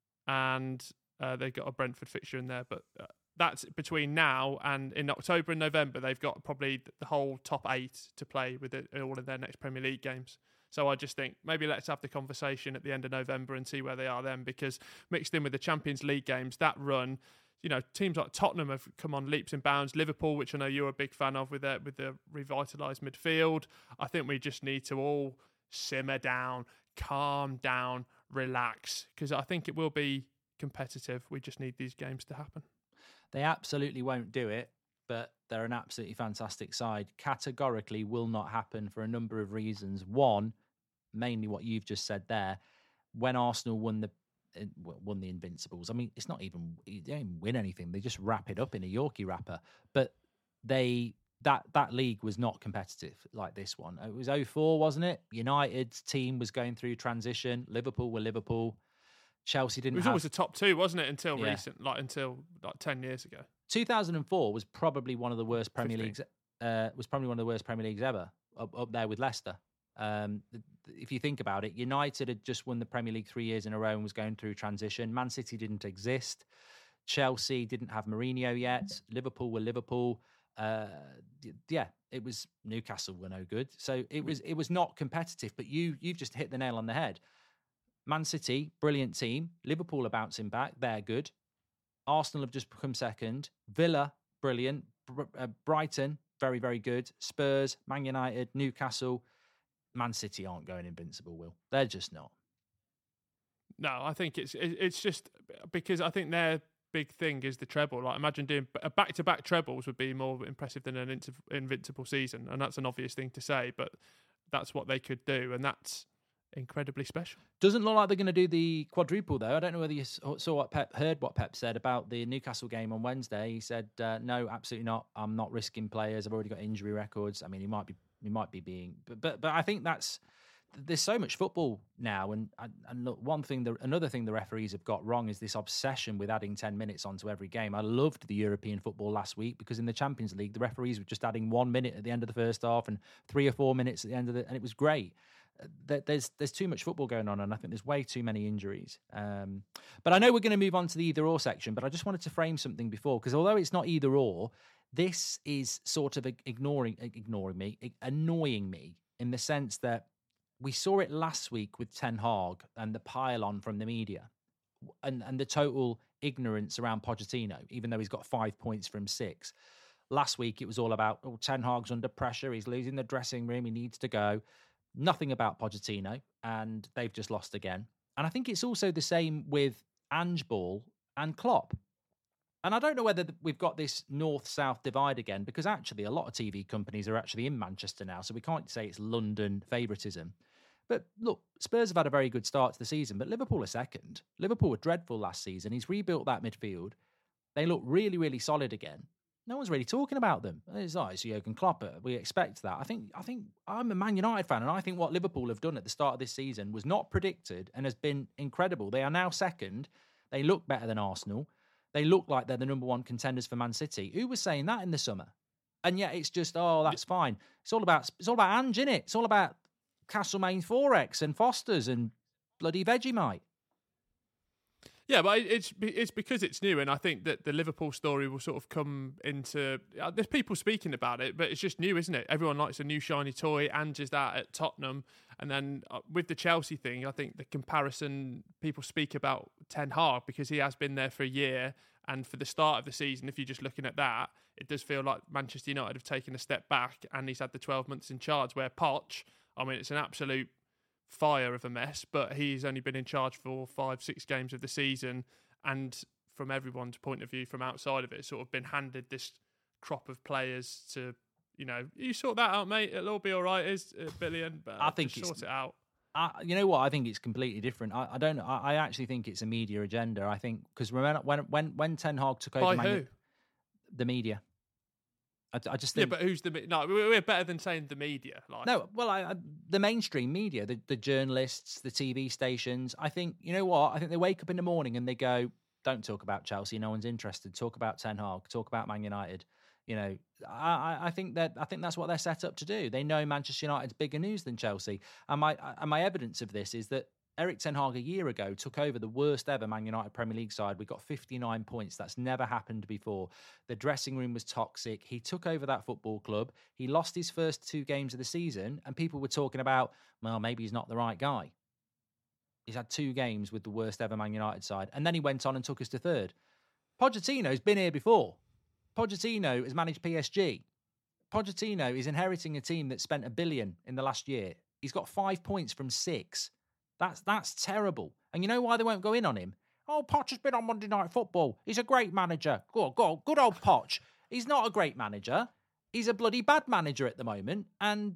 D: and they've got a Brentford fixture in there. But that's between now and in October and November, they've got probably the whole top 8 to play with all of their next Premier League games. So I just think maybe let's have the conversation at the end of November and see where they are then, because mixed in with the Champions League games, that run, teams like Tottenham have come on leaps and bounds. Liverpool, which I know you're a big fan of with the revitalised midfield. I think we just need to all simmer down, calm down, relax, because I think it will be competitive. We just need these games to happen.
C: They absolutely won't do it, but they're an absolutely fantastic side. Categorically will not happen for a number of reasons. One, mainly what you've just said there. When Arsenal won the Invincibles, I mean, it's not even, they don't even win anything. They just wrap it up in a Yorkie wrapper. But that league was not competitive like this one. It was 2004, wasn't it? United's team was going through transition. Liverpool were Liverpool. Chelsea didn't. It was
D: always the top 2, wasn't it? Until 10 years ago. 2004
C: was probably one of the worst Premier Leagues. Was probably one of the worst Premier Leagues ever. Up there with Leicester. If you think about it, United had just won the Premier League 3 years in a row and was going through transition. Man City didn't exist. Chelsea didn't have Mourinho yet. Liverpool were Liverpool. It was Newcastle were no good. So it was not competitive. But you've just hit the nail on the head. Man City, brilliant team. Liverpool are bouncing back. They're good. Arsenal have just become second. Villa, brilliant. Brighton, very, very good. Spurs, Man United, Newcastle. Man City aren't going invincible, Will. They're just not.
D: No, I think it's just because I think their big thing is the treble. Like, imagine doing a back-to-back trebles would be more impressive than an invincible season, and that's an obvious thing to say, but that's what they could do, and that's incredibly special.
C: Doesn't look like they're going to do the quadruple, though. I don't know whether you saw heard what Pep said about the Newcastle game on Wednesday. He said, "No, absolutely not. I'm not risking players. I've already got injury records." I mean, he might be being, but I think there's so much football now, and look, another thing the referees have got wrong is this obsession with adding 10 minutes onto every game. I loved the European football last week because in the Champions League, the referees were just adding 1 minute at the end of the first half and 3 or 4 minutes at the end of and it was great. There's too much football going on, and I think there's way too many injuries. But I know we're going to move on to the either or section, but I just wanted to frame something before, because although it's not either or, this is sort of annoying me in the sense that we saw it last week with Ten Hag and the pile-on from the media and the total ignorance around Pochettino, even though he's got 5 points from 6. Last week, it was all about, Ten Hag's under pressure, he's losing the dressing room, he needs to go. Nothing about Pochettino, and they've just lost again. And I think it's also the same with Ange Ball and Klopp. And I don't know whether we've got this north-south divide again, because actually a lot of TV companies are actually in Manchester now, so we can't say it's London favouritism. But look, Spurs have had a very good start to the season, but Liverpool are second. Liverpool were dreadful last season. He's rebuilt that midfield. They look really, really solid again. No one's really talking about them. It's Jurgen Klopp. We expect that. I think I'm a Man United fan, and I think what Liverpool have done at the start of this season was not predicted and has been incredible. They are now second. They look better than Arsenal. They look like they're the number one contenders for Man City. Who was saying that in the summer? And yet it's just, that's fine. It's all about Ange, innit? It's all about Castlemaine Forex and Foster's and bloody Vegemite.
D: Yeah, but it's because it's new, and I think that the Liverpool story will sort of come into... there's people speaking about it, but it's just new, isn't it? Everyone likes a new shiny toy. Ange is that at Tottenham. And then with the Chelsea thing, I think the comparison, people speak about Ten Hag because he has been there for a year. And for the start of the season, if you're just looking at that, it does feel like Manchester United have taken a step back, and he's had the 12 months in charge, where Poch, I mean, it's an absolute fire of a mess, but he's only been in charge for 5-6 games of the season, and from everyone's point of view from outside of it, sort of been handed this crop of players to, you sort that out, mate, it'll all be all right, is Billion, but I think sort it out.
C: You know what? I think it's completely different. I don't know. I actually think it's a media agenda. I think because remember when Ten Hag took over,
D: by who?
C: The media. I just think...
D: Yeah, but who's the... No, we're better than saying the media.
C: No, well, the mainstream media, the journalists, the TV stations, I think, you know what? I think they wake up in the morning and they go, don't talk about Chelsea, no one's interested. Talk about Ten Hag, talk about Man United. I think that's what they're set up to do. They know Manchester United's bigger news than Chelsea. And my evidence of this is that Erik Ten Hag a year ago took over the worst ever Man United Premier League side. We got 59 points. That's never happened before. The dressing room was toxic. He took over that football club. He lost his first 2 games of the season, and people were talking about, well, maybe he's not the right guy. He's had 2 games with the worst ever Man United side, and then he went on and took us to 3rd. Pochettino's been here before. Pochettino has managed PSG. Pochettino is inheriting a team that spent $1 billion in the last year. He's got 5 points from 6. That's terrible. And you know why they won't go in on him? Oh, Poch has been on Monday Night Football. He's a great manager. Good old Poch. He's not a great manager. He's a bloody bad manager at the moment. And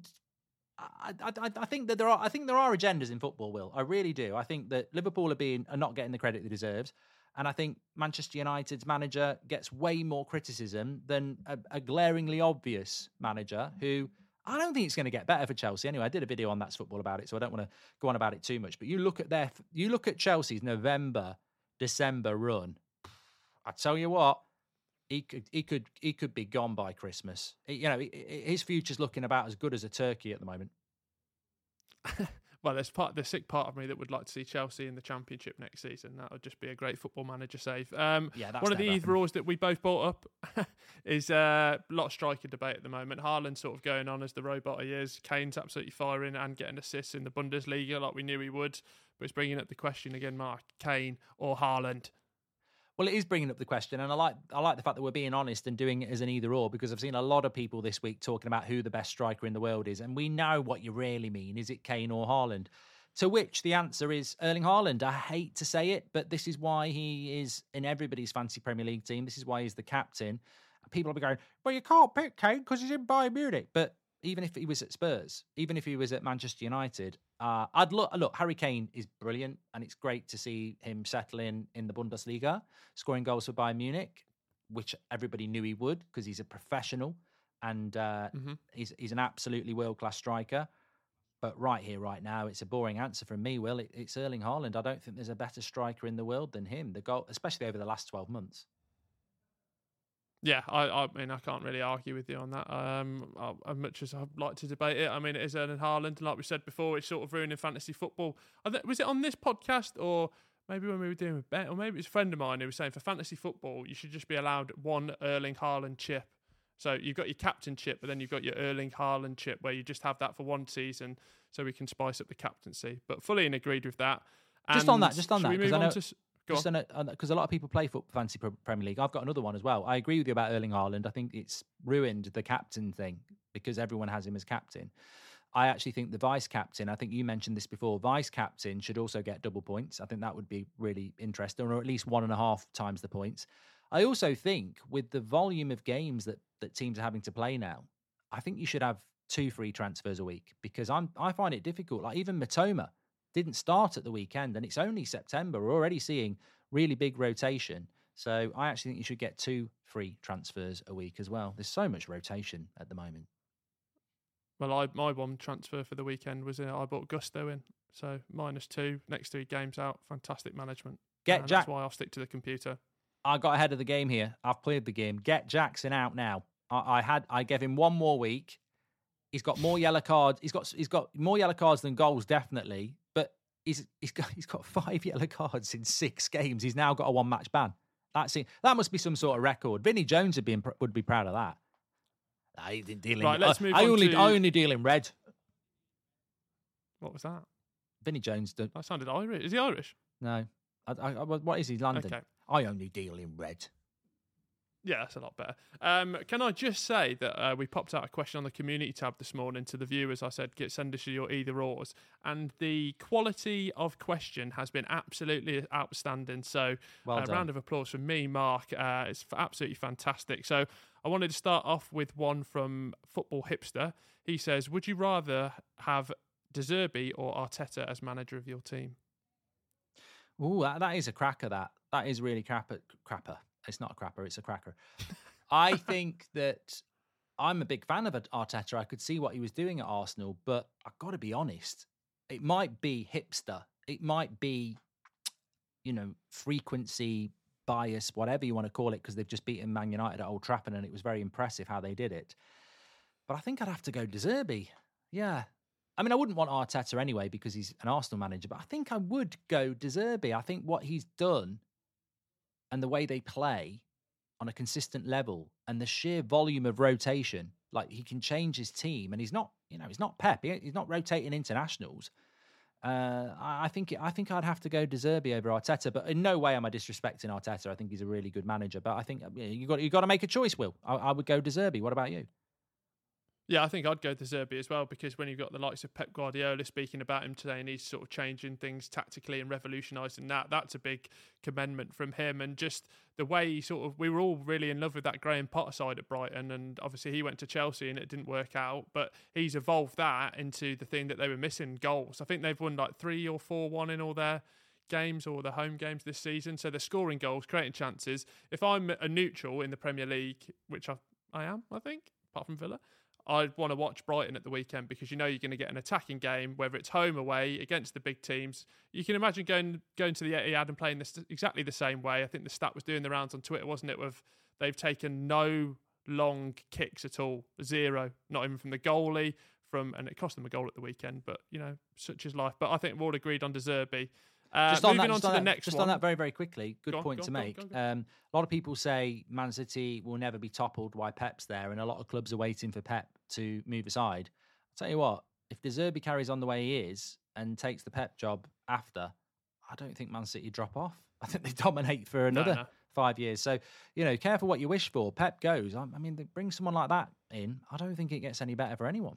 C: I think that there are agendas in football, Will. I really do. I think that Liverpool are not getting the credit they deserve. And I think Manchester United's manager gets way more criticism than a glaringly obvious manager who... I don't think it's going to get better for Chelsea. Anyway, I did a video on That's Football about it, so I don't want to go on about it too much. But you look at Chelsea's November, December run. I tell you what, he could be gone by Christmas. His future's looking about as good as a turkey at the moment.
D: Well, there's the sick part of me that would like to see Chelsea in the Championship next season. That would just be a great football manager save. One of the either-ors that we both brought up is a lot of striker debate at the moment. Haaland sort of going on as the robot he is. Kane's absolutely firing and getting assists in the Bundesliga like we knew he would. But it's bringing up the question again, Mark, Kane or Haaland?
C: Well, it is bringing up the question, and I like the fact that we're being honest and doing it as an either-or, because I've seen a lot of people this week talking about who the best striker in the world is, and we know what you really mean. Is it Kane or Haaland? To which the answer is Erling Haaland. I hate to say it, but this is why he is in everybody's fantasy Premier League team. This is why he's the captain. People will be going, well, you can't pick Kane because he's in Bayern Munich. But even if he was at Spurs, even if he was at Manchester United, I'd look. Harry Kane is brilliant, and it's great to see him settle in the Bundesliga, scoring goals for Bayern Munich, which everybody knew he would because he's a professional and he's an absolutely world-class striker. But right here, right now, it's a boring answer from me, Will. It's Erling Haaland. I don't think there's a better striker in the world than him. The goal, especially over the last 12 months.
D: Yeah, I mean, I can't really argue with you on that. As much as I'd like to debate it, I mean, it is Erling Haaland, and like we said before, it's sort of ruining fantasy football. Was it on this podcast, or maybe when we were doing a bet, or maybe it's a friend of mine who was saying for fantasy football, you should just be allowed one Erling Haaland chip. So you've got your captain chip, but then you've got your Erling Haaland chip, where you just have that for one season, so we can spice up the captaincy. But fully agreed with that.
C: Just on that, because a lot of people play for fantasy Premier League. I've got another one as well. I agree with you about Erling Haaland. I think it's ruined the captain thing because everyone has him as captain. I actually think the vice captain, I think you mentioned this before, vice captain should also get double points. I think that would be really interesting, or at least 1.5 times the points. I also think with the volume of games that teams are having to play now, I think you should have 2 free transfers a week, because I find it difficult. Like even Matoma didn't start at the weekend, and it's only September. We're already seeing really big rotation. So I actually think you should get 2 free transfers a week as well. There's so much rotation at the moment.
D: Well, my one transfer for the weekend was I bought Gusto in. So -2, next 3 games out. Fantastic management. That's why I'll stick to the computer.
C: I got ahead of the game here. I've played the game. Get Jackson out now. I gave him 1 more week. He's got more yellow cards. He's got more yellow cards than goals, definitely. But he's got 5 yellow cards in 6 games. He's now got a 1-match ban. That must be some sort of record. Vinnie Jones would be proud of that. I didn't deal in.
D: Right, let's move on.
C: I only deal in red.
D: What was that?
C: Vinnie Jones.
D: That sounded Irish. Is he Irish?
C: No. What is he? London.
D: Okay.
C: I only deal in red.
D: Yeah, that's a lot better. Can I just say that we popped out a question on the community tab this morning to the viewers. I said, send us your either-ors. And the quality of question has been absolutely outstanding. So a round of applause from me, Mark. It's absolutely fantastic. So I wanted to start off with one from Football Hipster. He says, would you rather have De Zerbi or Arteta as manager of your team?
C: Ooh, that is a cracker, that is really crapper. It's not a crapper, it's a cracker. I think that I'm a big fan of Arteta. I could see what he was doing at Arsenal, but I've got to be honest. It might be hipster. It might be, frequency bias, whatever you want to call it, because they've just beaten Man United at Old Trafford and it was very impressive how they did it. But I think I'd have to go De Zerbi. Yeah. I mean, I wouldn't want Arteta anyway because he's an Arsenal manager, but I think I would go De Zerbi. I think what he's done and the way they play on a consistent level and the sheer volume of rotation, like he can change his team, and he's not Pep. He's not rotating internationals. I think I'd have to go De Zerbi over Arteta, but in no way am I disrespecting Arteta. I think he's a really good manager, but I think you got to make a choice, Will. I would go De Zerbi. What about you?
D: Yeah, I think I'd go De Zerbi as well, because when you've got the likes of Pep Guardiola speaking about him today and he's sort of changing things tactically and revolutionising that's a big commendment from him. And just the way he we were all really in love with that Graham Potter side at Brighton, and obviously he went to Chelsea and it didn't work out, but he's evolved that into the thing that they were missing, goals. I think they've won like 3 or 4-1 in all their games or the home games this season. So they're scoring goals, creating chances. If I'm a neutral in the Premier League, which I am, I think, apart from Villa, I'd want to watch Brighton at the weekend, because you're going to get an attacking game, whether it's home or away against the big teams. You can imagine going to the Etihad and playing this exactly the same way. I think the stat was doing the rounds on Twitter, wasn't it? They've taken no long kicks at all, 0, not even from the goalie. And it cost them a goal at the weekend, but such is life. But I think we're all agreed on De Zerbi. Moving on to the next one.
C: Just on that very, very quickly, good point to make. A lot of people say Man City will never be toppled while Pep's there, and a lot of clubs are waiting for Pep to move aside. I'll tell you what, if De Zerbi carries on the way he is and takes the Pep job after, I don't think Man City drop off. I think they dominate for another 5 years. So, careful what you wish for. Pep goes. I mean, they bring someone like that in. I don't think it gets any better for anyone.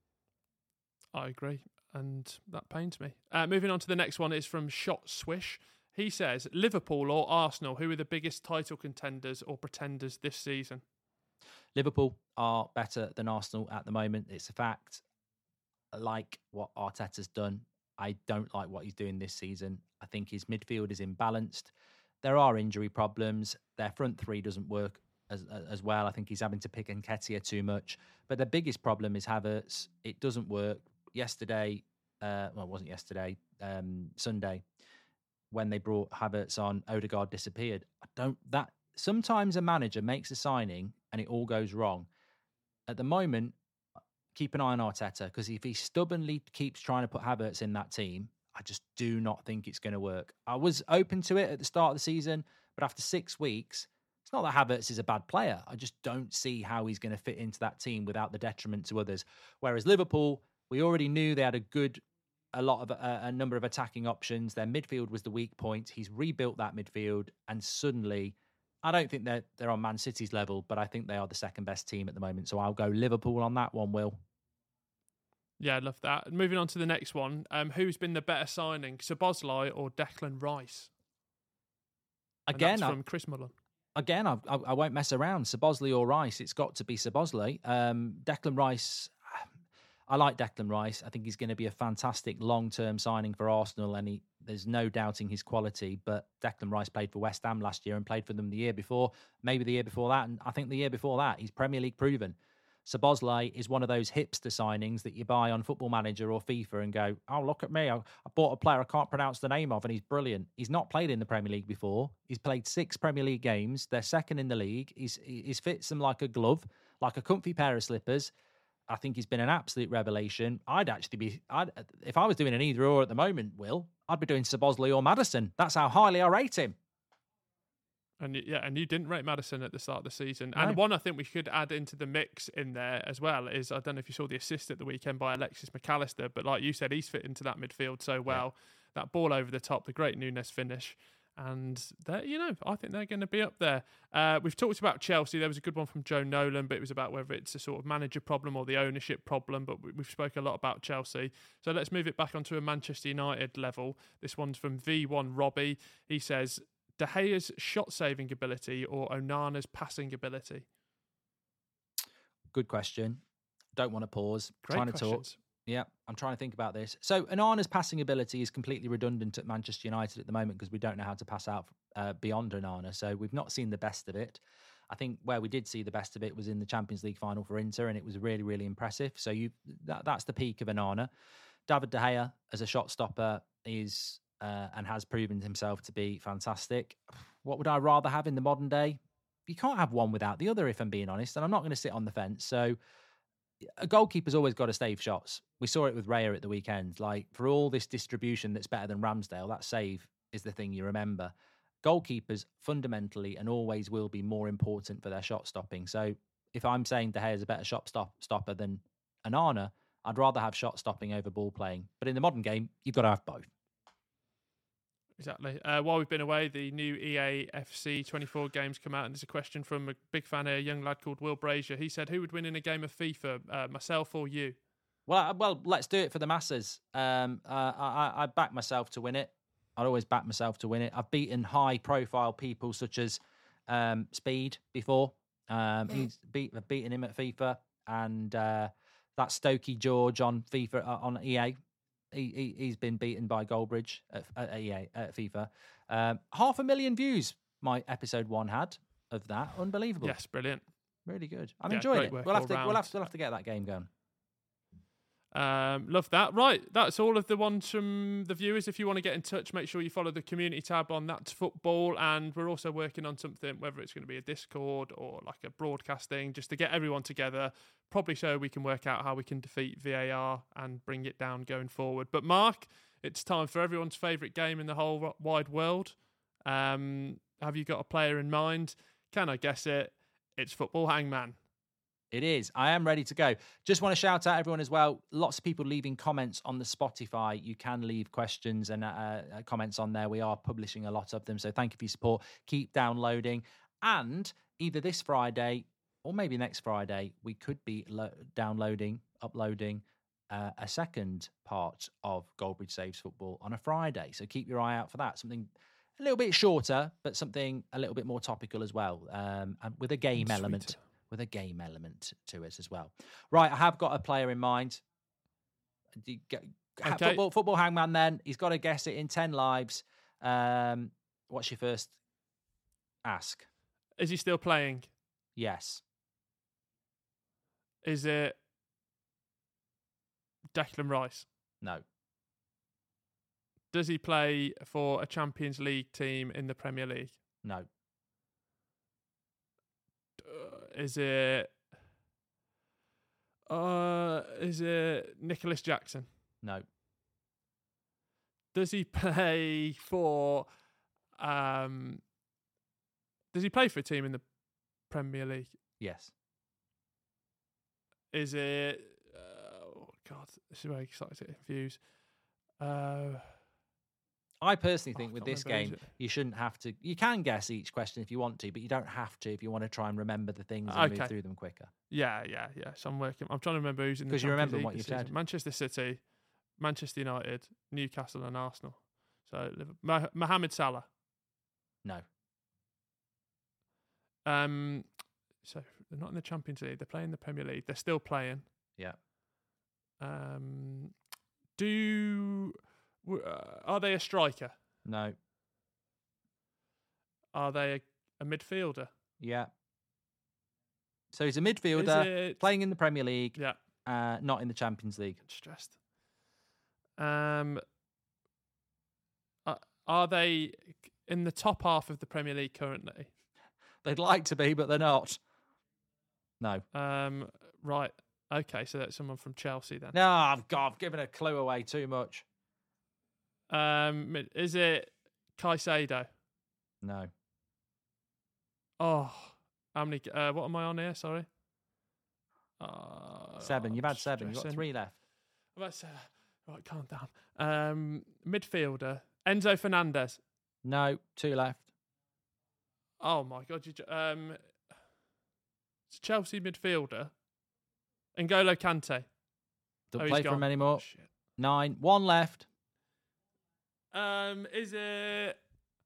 D: I agree. And that pains me. Moving on to the next one is from Shot Swish. He says, Liverpool or Arsenal, who are the biggest title contenders or pretenders this season?
C: Liverpool are better than Arsenal at the moment. It's a fact. I like what Arteta's done. I don't like what he's doing this season. I think his midfield is imbalanced. There are injury problems. Their front three doesn't work as well. I think he's having to pick Nketiah too much. But the biggest problem is Havertz. It doesn't work. Yesterday, well, it wasn't yesterday, Sunday, when they brought Havertz on, Odegaard disappeared. Sometimes a manager makes a signing and it all goes wrong. At the moment, keep an eye on Arteta, because if he stubbornly keeps trying to put Havertz in that team, I just do not think it's going to work. I was open to it at the start of the season, but after 6 weeks, it's not that Havertz is a bad player. I just don't see how he's going to fit into that team without the detriment to others. Whereas Liverpool, we already knew they had a number of attacking options. Their midfield was the weak point. He's rebuilt that midfield, and suddenly, I don't think they're on Man City's level, but I think they are the second best team at the moment. So I'll go Liverpool on that one, Will.
D: Yeah, I love that. Moving on to the next one. Who's been the better signing, Szoboszlai or Declan Rice?
C: Again,
D: from Chris Mullen.
C: Again, I won't mess around. Szoboszlai or Rice, it's got to be Szoboszlai. Declan Rice, I like Declan Rice. I think he's going to be a fantastic long-term signing for Arsenal, and there's no doubting his quality. But Declan Rice played for West Ham last year and played for them the year before, maybe the year before that, and I think the year before that. He's Premier League proven. Szoboszlai is one of those hipster signings that you buy on Football Manager or FIFA and go, oh, look at me. I bought a player I can't pronounce the name of and he's brilliant. He's not played in the Premier League before. He's played 6 Premier League games. They're second in the league. He's fits them like a glove, like a comfy pair of slippers. I think he's been an absolute revelation. If I was doing an either or at the moment, Will, I'd be doing Szoboszlai or Maddison. That's how highly I rate him.
D: And you didn't rate Maddison at the start of the season.
C: No.
D: And one I think we could add into the mix in there as well is, I don't know if you saw the assist at the weekend by Alexis McAllister, but like you said, he's fit into that midfield so well. Yeah. That ball over the top, the great Nunes finish. And I think they're going to be up there. We've talked about Chelsea. There was a good one from Joe Nolan, but it was about whether it's a sort of manager problem or the ownership problem. But we've spoken a lot about Chelsea. So let's move it back onto a Manchester United level. This one's from V1 Robbie. He says, De Gea's shot-saving ability or Onana's passing ability?
C: Good question. Don't want to pause.
D: Great
C: trying
D: questions.
C: to talk. Yeah, I'm trying to think about this. So Onana's passing ability is completely redundant at Manchester United at the moment because we don't know how to pass out beyond Onana. So we've not seen the best of it. I think where we did see the best of it was in the Champions League final for Inter, and it was really, really impressive. So that's the peak of Onana. David De Gea as a shot stopper is... and has proven himself to be fantastic. What would I rather have in the modern day? You can't have one without the other, if I'm being honest, and I'm not going to sit on the fence. So a goalkeeper's always got to save shots. We saw it with Raya at the weekend. Like, for all this distribution that's better than Ramsdale, that save is the thing you remember. Goalkeepers fundamentally and always will be more important for their shot stopping. So if I'm saying De Gea is a better shot stopper than Onana, I'd rather have shot stopping over ball playing. But in the modern game, you've got to have both.
D: Exactly. While we've been away, the new EA FC 24 games come out, and there's a question from a big fan here, a young lad called Will Brazier. He said, who would win in a game of FIFA, myself or you?
C: Well, let's do it for the masses. I back myself to win it. I'd always back myself to win it. I've beaten high-profile people such as Speed before. I've beaten him at FIFA, and that Stokey George on FIFA on EA. He's been beaten by Goldbridge at EA at FIFA. 500,000 views my episode 1 had of that. Unbelievable.
D: Yes, brilliant.
C: Really good. I'm enjoying it. We'll have to get that game going.
D: Love that. Right, that's all of the ones from the viewers. If you want to get in touch, make sure you follow the community tab on That's Football, and we're also working on something, whether it's going to be a Discord or like a broadcasting, just to get everyone together, probably so we can work out how we can defeat VAR and bring it down going forward. But Mark, it's time for everyone's favourite game in the whole wide world. Have you got a player in mind? Can I guess it? It's Football Hangman.
C: It is. I am ready to go. Just want to shout out everyone as well. Lots of people leaving comments on the Spotify. You can leave questions and comments on there. We are publishing a lot of them. So thank you for your support. Keep downloading. And either this Friday or maybe next Friday, we could be uploading a second part of Goldbridge Saves Football on a Friday. So keep your eye out for that. Something a little bit shorter, but something a little bit more topical as well, and with a game element. with a game element to it as well. Right, I have got a player in mind.
D: Okay.
C: Football hangman then. He's got to guess it in 10 lives. What's your first ask?
D: Is he still playing?
C: Yes.
D: Is it Declan Rice?
C: No.
D: Does he play for a Champions League team in the Premier League?
C: No.
D: Is it Nicholas Jackson?
C: No.
D: Does he play for a team in the Premier League?
C: Yes.
D: Is it oh god, this is where I started to get confused.
C: I personally think with this
D: remember,
C: game, you shouldn't have to. You can guess each question if you want to, but you don't have to if you want to try and remember the things and move through them quicker.
D: Yeah. So I'm trying to remember who's in the Champions
C: you remember
D: League
C: what you've
D: this season.
C: said.
D: Manchester City, Manchester United, Newcastle, and Arsenal. So Mohamed Salah.
C: No.
D: So they're not in the Champions League. They're playing the Premier League. They're still playing.
C: Yeah.
D: Are they a striker?
C: No.
D: Are they a midfielder?
C: Yeah. So he's a midfielder playing in the Premier League.
D: Yeah.
C: Not in the Champions League.
D: Stressed. Are they in the top half of the Premier League currently?
C: They'd like to be, but they're not. No.
D: Right. Okay, so that's someone from Chelsea then.
C: No, I've given a clue away too much.
D: Is it Caicedo?
C: No.
D: Oh, how many? What am I on here? Sorry.
C: 7. You've had 7. You've got 3 left.
D: Right, calm down. Midfielder Enzo Fernandez.
C: No, 2 left.
D: Oh my god! It's a Chelsea midfielder. N'Golo Kante.
C: Don't play for him anymore.
D: Shit.
C: 9. 1 left.
D: Is it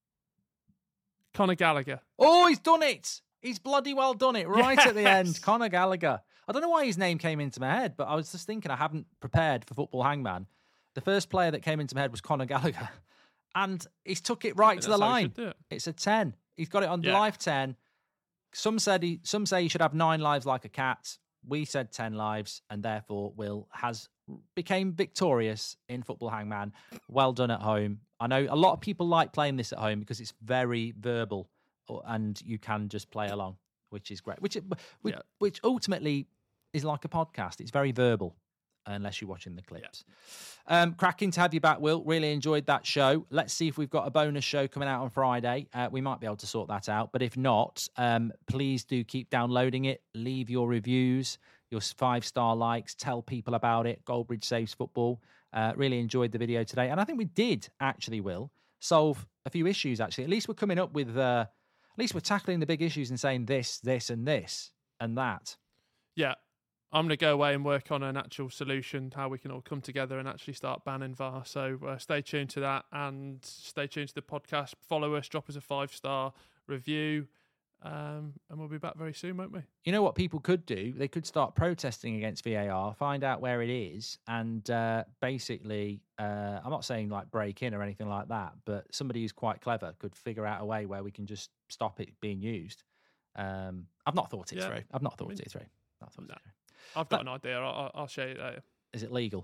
D: Conor Gallagher?
C: Oh, he's done it. He's bloody well done it right at the end. Conor Gallagher. I don't know why his name came into my head, but I was just thinking I haven't prepared for Football Hangman. The first player that came into my head was Conor Gallagher. And he's took it right to the line. It's a 10. He's got it on the live 10. Some say he should have 9 lives like a cat. We said 10 lives, and therefore Will became victorious in Football Hangman. Well done at home. I know a lot of people like playing this at home because it's very verbal, and you can just play along, which is great. Which ultimately is like a podcast. It's very verbal, unless you're watching the clips. Yeah. Cracking to have you back, Will. Really enjoyed that show. Let's see if we've got a bonus show coming out on Friday. We might be able to sort that out. But if not, please do keep downloading it. Leave your reviews, your 5-star likes. Tell people about it. Goldbridge Saves Football. Really enjoyed the video today. And I think we did, actually, Will, solve a few issues, actually. At least we're coming up with... at least we're tackling the big issues and saying this, and this, and that.
D: Yeah. I'm going to go away and work on an actual solution, how we can all come together and actually start banning VAR. So stay tuned to that and stay tuned to the podcast. Follow us, drop us a 5-star review, and we'll be back very soon, won't we?
C: You know what people could do? They could start protesting against VAR, find out where it is, and basically, I'm not saying like break in or anything like that, but somebody who's quite clever could figure out a way where we can just stop it being used. I've not thought it through. I've not thought it through.
D: I've got an idea. I'll show you later.
C: Is it legal?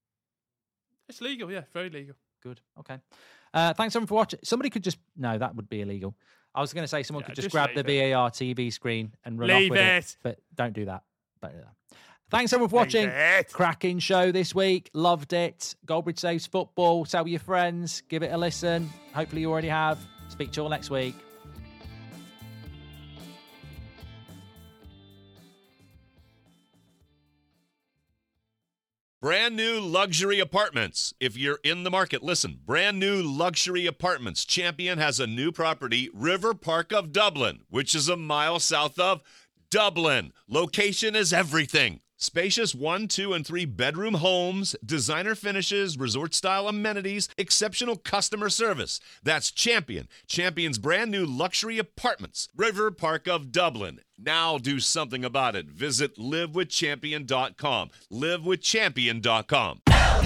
D: It's legal, yeah. Very legal.
C: Good. Okay. Thanks, everyone, for watching. Somebody could just... No, that would be illegal. I was going to say someone could just grab the VAR TV screen and run off with it. But don't do that. Don't do that. Thanks, everyone, for watching. Cracking show this week. Loved it. Goldbridge Saves Football. Tell your friends. Give it a listen. Hopefully you already have. Speak to you all next week.
A: Brand new luxury apartments. If you're in the market, listen. Brand new luxury apartments. Champion has a new property, River Park of Dublin, which is a mile south of Dublin. Location is everything. Spacious 1, 2, and 3 bedroom homes, designer finishes, resort-style amenities, exceptional customer service. That's Champion. Champion's brand new luxury apartments. River Park of Dublin. Now do something about it. Visit livewithchampion.com. livewithchampion.com.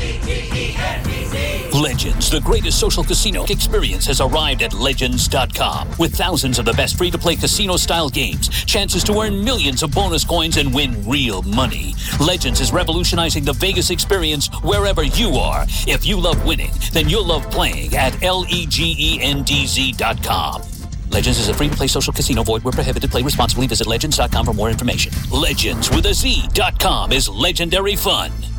B: Legends, the greatest social casino experience, has arrived at Legends.com. With thousands of the best free-to-play casino-style games, chances to earn millions of bonus coins and win real money. Legends is revolutionizing the Vegas experience wherever you are. If you love winning, then you'll love playing at LEGENDZ.com. Legends is a free-to-play social casino. Void where prohibited. Play responsibly. Visit Legends.com for more information. Legends with a Z.com is legendary fun.